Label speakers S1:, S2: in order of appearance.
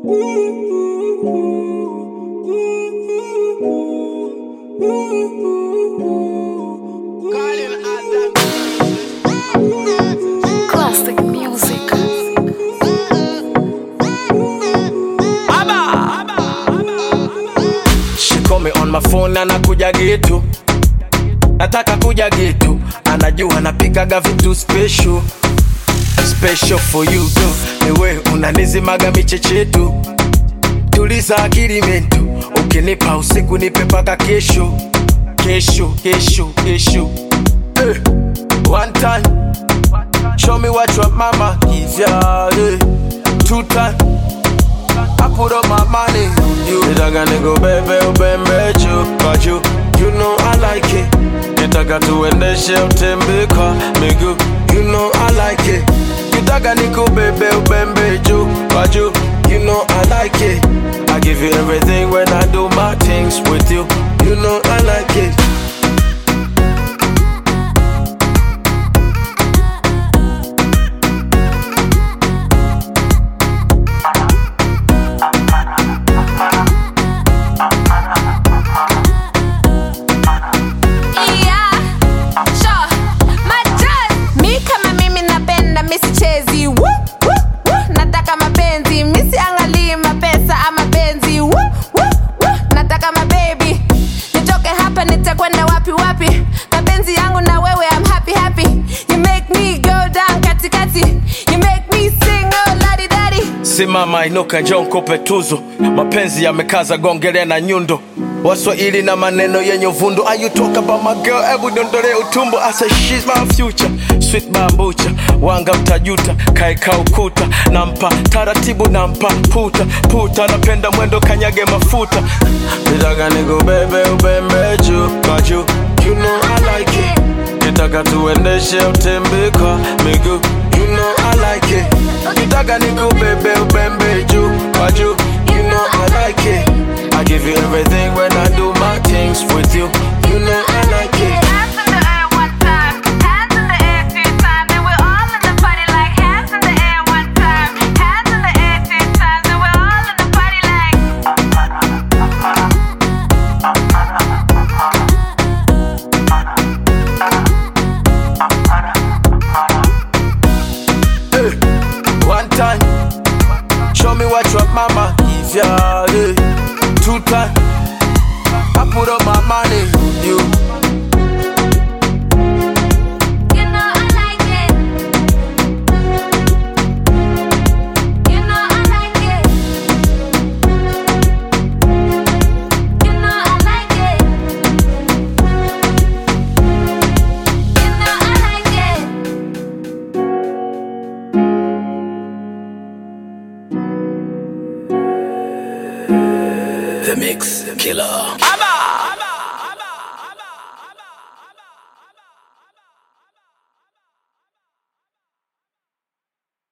S1: Classic music.
S2: She call me on my phone anakuja gitu, nataka kuja gitu, anajua napikaga vitu special special for you tu. Ewe unanizimaga michechetu, tuliza akili mentu, ukinipa usiku nipe paka kesho kesho kesho kesho. One time, show me what your mama give ya. 2 times, I put up my money on you. Nitaka niko bebe ubembe but you know I like it. Nitaka tuendeshe utembe kwa miguu, you know I like it. Nitaka niko bebe ubembe but you know I like it. I give you everything when I do my things with you, you know I like it.
S1: Mapenzi yangu na wewe, I'm happy happy. You make me go down katikati. You make me sing oh ladi dadi.
S2: Simama inuka njoo nikupe tuzo, mapenzi yamekaza gongele na nyundo, Waswahili na maneno yenye uvundo. Are you talk about my girl? Ebu dondole utumbo. I say she's my future, sweet bambucha, wanga utajuta, kaika ukuta, nampa taratibu, nampa puta, napenda mwendo kanyage mafuta. Nitaka niko bebe ubembe but you know I like it. Nitaka tuendeshe utembe kwa miguu, you know I like it. Nitaka niko bebe ubembe but you know I like it. I give you everything when I do my things with you, you know I like it.
S1: Hands in the air one time, hands in the air 2 times, and we're all in the party like hands in the air one time, hands in the air 2 times, and we're all in the party like.
S2: One time, show me what your mama give ya. 2 times, I put up my money on you.
S1: You know I like it. You know I like it. You know I like it. You know I like it.
S2: The Mix Killer.